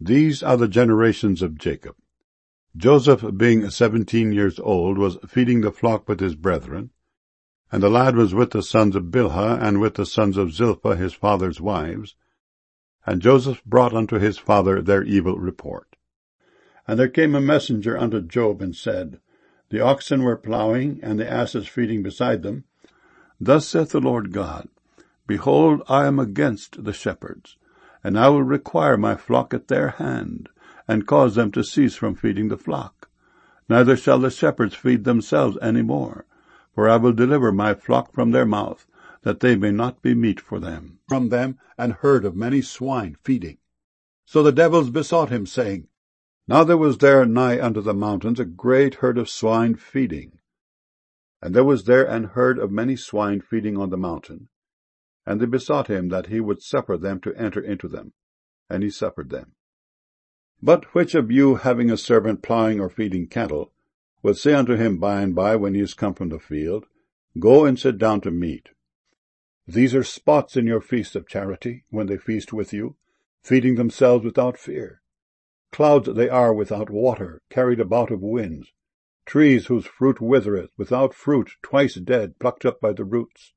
These are the generations of Jacob. Joseph, being 17 years old, was feeding the flock with his brethren, and the lad was with the sons of Bilhah, and with the sons of Zilpah his father's wives. And Joseph brought unto his father their evil report. And there came a messenger unto Job, and said, The oxen were plowing, and the asses feeding beside them. Thus saith the Lord God, Behold, I am against the shepherds, and I will require my flock at their hand, and cause them to cease from feeding the flock. Neither shall the shepherds feed themselves any more, for I will deliver my flock from their mouth, that they may not be meat for them. From them an herd of many swine feeding. So the devils besought him, saying, Now there was there nigh unto the mountains a great herd of swine feeding. And there was there an herd of many swine feeding on the mountain. And they besought him that he would suffer them to enter into them. And he suffered them. But which of you, having a servant plowing or feeding cattle, will say unto him by and by, when he is come from the field, Go and sit down to meat? These are spots in your feast of charity, when they feast with you, feeding themselves without fear. Clouds they are without water, carried about of winds, trees whose fruit withereth, without fruit, twice dead, plucked up by the roots.